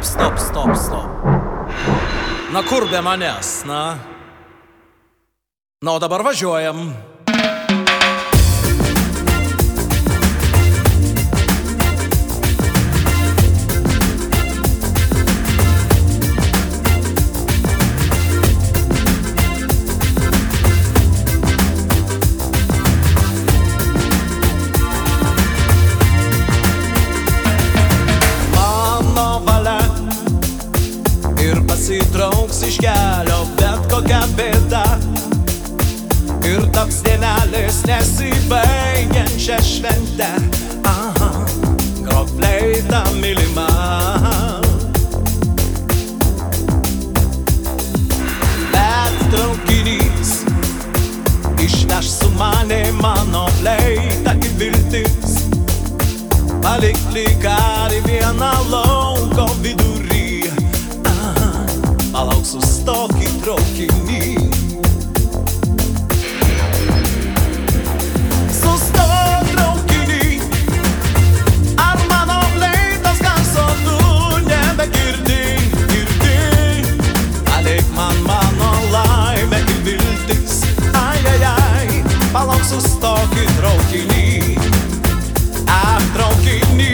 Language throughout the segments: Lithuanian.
Stop. Na kur be manęs, na? Na, o dabar važiuojam. Ir pasitrauks iš kelio bet kokia bėda ir taps dienelis nesibaigiančią šventę. Grok fleita mylima, bet traukinys išveš su manė mano fleitą kaip viltis. Palik likarį vieną lauko vidury, palauk sustok į traukinį. Sustok traukinį, ar mano fleitos garso tu nebegirdi? Palik man mano laimę ir viltis. Ai, palauk sustok į traukinį. Traukinį.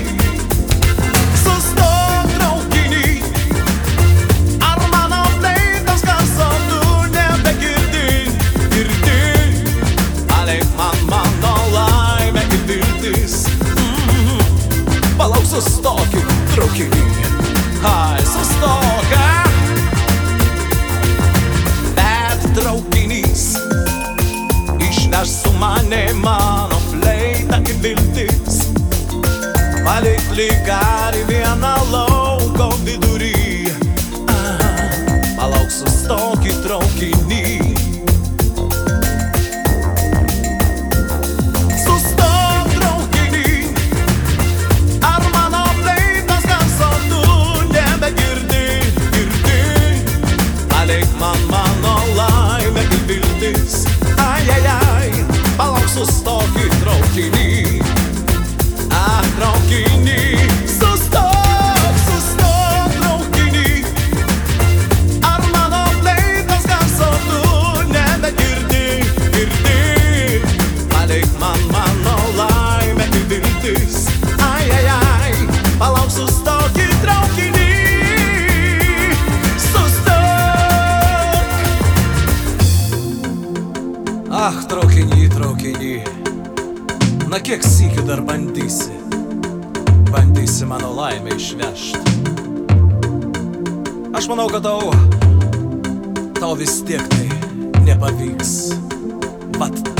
Sustok į traukinį, ai, sustok, bet traukinys išveš su manė mano fleitą kaip viltis. Palik likarį vieną lauko vidury, palauk sustok į traukinį. Ai, palauk sustok į traukinį. Traukinį. Sustok traukinį. Ar mano fleitos garso tu nebegirdi? Palik man mano laimę ir viltis. Ai, palauk sustok į traukinį. Traukiny, na kiek sykių dar bandysi mano laimę išvežt. Aš manau, kad tau vis tiek tai nepavyks. Vat